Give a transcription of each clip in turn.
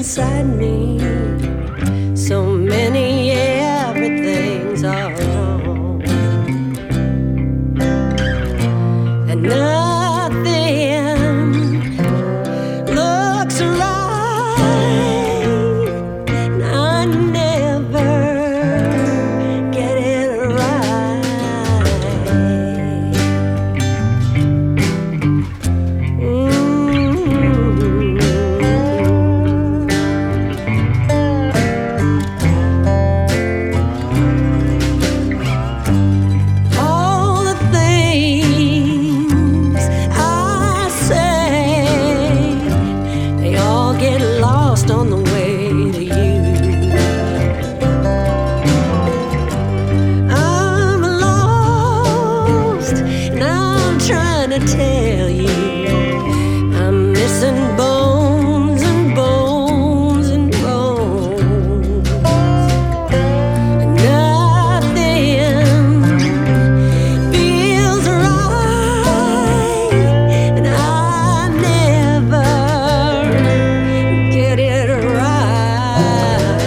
inside me. So many everythings are wrong, and nothing looks right, and I never get it right. All the things I say, they all get lost on the way to you. I'm lost, and I'm trying to tell you, I'm missing bones and bones and bones. Nothing feels right, and I never get it right.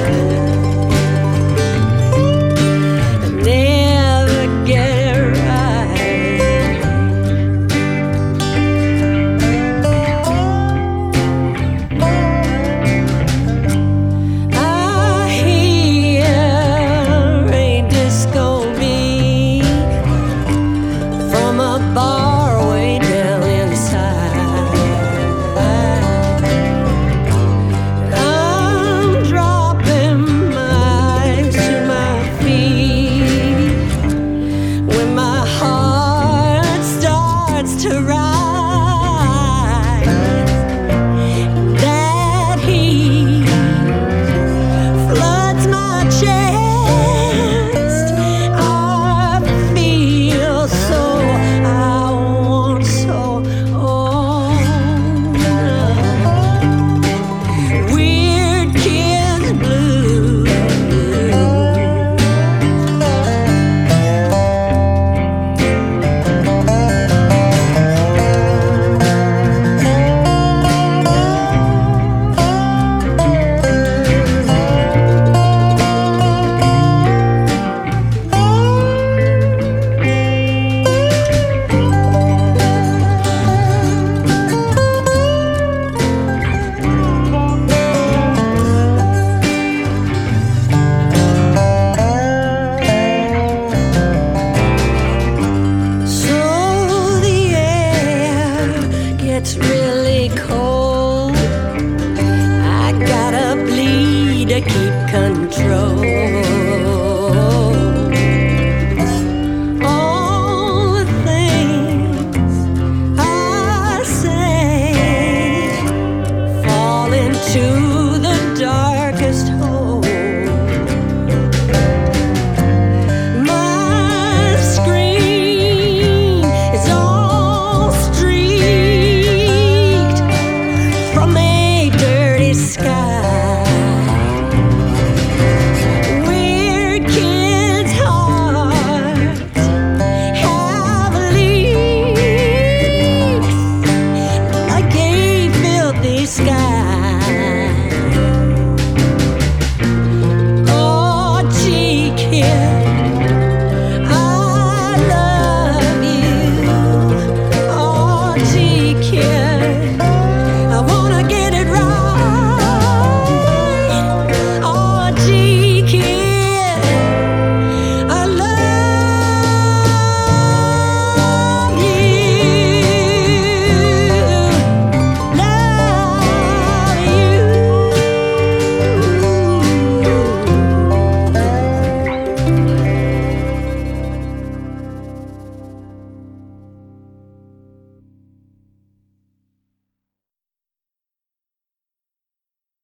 I never get it right. I hear a disco beat from a bar way down inside. I'm dropping my eyes to my feet when my heart starts to rise. That heat floods my chest. I feel so, I want so, oh, weird kids blue. So the air gets really cold. I gotta bleed to keep control.